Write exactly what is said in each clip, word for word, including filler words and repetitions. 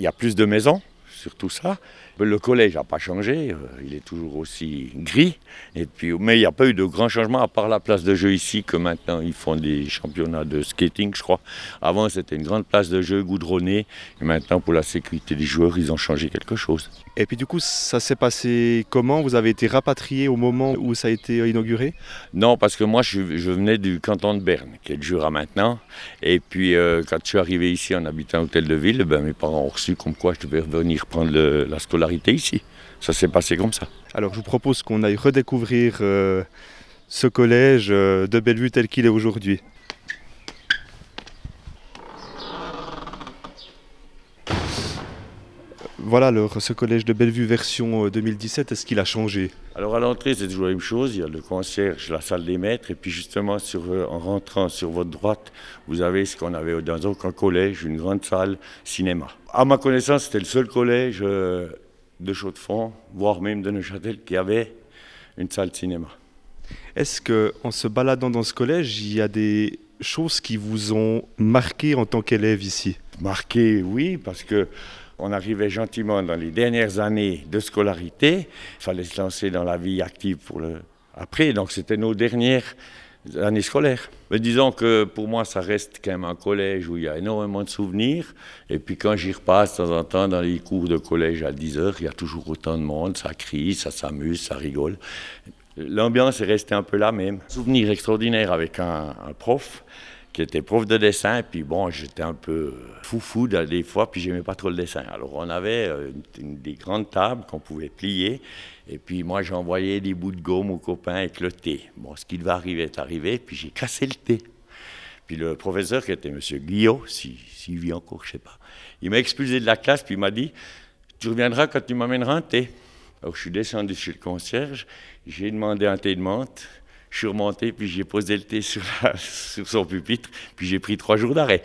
Il y a plus de maisons, surtout ça. Le collège n'a pas changé, il est toujours aussi gris. Et puis, mais il n'y a pas eu de grands changements à part la place de jeu ici, que maintenant ils font des championnats de skating, je crois. Avant, c'était une grande place de jeu goudronnée. Et maintenant, pour la sécurité des joueurs, ils ont changé quelque chose. Et puis du coup, ça s'est passé comment? Vous avez été rapatrié au moment où ça a été inauguré? Non, parce que moi, je, je venais du canton de Berne, qui est le Jura maintenant. Et puis, euh, quand je suis arrivé ici en habitant à Hôtel de Ville, ben, mes parents ont reçu comme quoi je devais revenir prendre le, la scolarité ici. Ça s'est passé comme ça. Alors, je vous propose qu'on aille redécouvrir euh, ce collège euh, de Bellevue tel qu'il est aujourd'hui. Voilà, alors, ce collège de Bellevue version deux mille dix-sept, est-ce qu'il a changé? Alors à l'entrée, c'est toujours la même chose. Il y a le concierge, la salle des maîtres. Et puis justement, sur, en rentrant sur votre droite, vous avez ce qu'on avait dans aucun collège, une grande salle cinéma. À ma connaissance, c'était le seul collège euh, de Chaux-de-Fonds, voire même de Neuchâtel, qui avait une salle de cinéma. Est-ce qu'en se baladant dans ce collège, il y a des choses qui vous ont marqué en tant qu'élève ici? Marqué, oui, parce que on arrivait gentiment dans les dernières années de scolarité. Il fallait se lancer dans la vie active pour le après. Donc c'était nos dernières années scolaires. Mais disons que pour moi, ça reste quand même un collège où il y a énormément de souvenirs. Et puis quand j'y repasse de temps en temps dans les cours de collège à dix heures, il y a toujours autant de monde. Ça crie, ça s'amuse, ça rigole. L'ambiance est restée un peu la même. Souvenir extraordinaire avec un, un prof qui était prof de dessin, et puis bon, j'étais un peu foufou des fois, puis j'aimais pas trop le dessin. Alors on avait une, une, des grandes tables qu'on pouvait plier, et puis moi j'envoyais des bouts de gomme aux copains avec le thé. Bon, ce qui devait arriver est arrivé, puis j'ai cassé le thé. Puis le professeur, qui était M. Guillot, s'il si, si vit encore, je sais pas, il m'a expulsé de la classe, puis il m'a dit « Tu reviendras quand tu m'amèneras un thé ». Alors je suis descendu chez le concierge, j'ai demandé un thé de menthe. Je suis remonté, puis j'ai posé le thé sur, la, sur son pupitre, puis j'ai pris trois jours d'arrêt.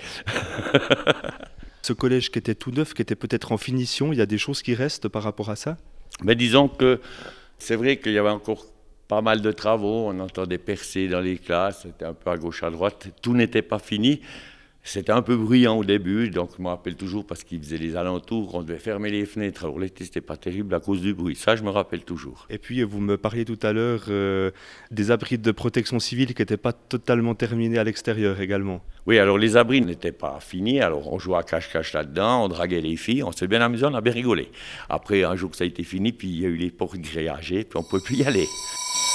Ce collège qui était tout neuf, qui était peut-être en finition, il y a des choses qui restent par rapport à ça? Mais disons que c'est vrai qu'il y avait encore pas mal de travaux, on entendait percer dans les classes, c'était un peu à gauche, à droite, tout n'était pas fini. C'était un peu bruyant au début, donc je me rappelle toujours parce qu'ils faisaient les alentours, on devait fermer les fenêtres. Alors l'été, c'était pas terrible à cause du bruit, ça je me rappelle toujours. Et puis vous me parliez tout à l'heure euh, des abris de protection civile qui n'étaient pas totalement terminés à l'extérieur également. Oui, alors les abris n'étaient pas finis, alors on jouait à cache-cache là-dedans, on draguait les filles, on s'est bien amusé, on a bien rigolé. Après, un jour que ça a été fini, puis il y a eu les portes grillagées, puis on ne pouvait plus y aller.